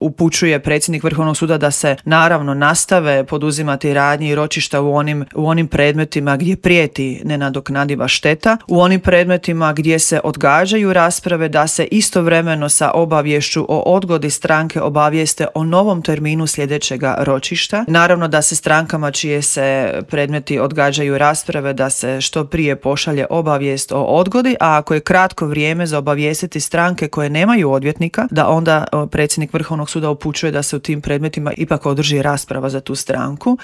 upućuje predsjednik Vrhovnog suda da se naravno nastave poduzimati radnje i ročišta u onim predmetima gdje prijeti nenadoknadiva šteta, u onim predmetima gdje se odgađaju rasprave, da se istovremeno sa obaviješću o odgodi stranke obavijeste o novom terminu sljedećega ročišta. Naravno da se strankama čije se predmeti odgađaju rasprave da se što prije pošalje obavijest o odgodi, a ako je kratko vrijeme za obavijestiti stranke koje nemaju odvjetnika, da onda predsjednik Vrhovnog suda upućuje da se u tim predmetima ipak održi rasprava za tu stranku.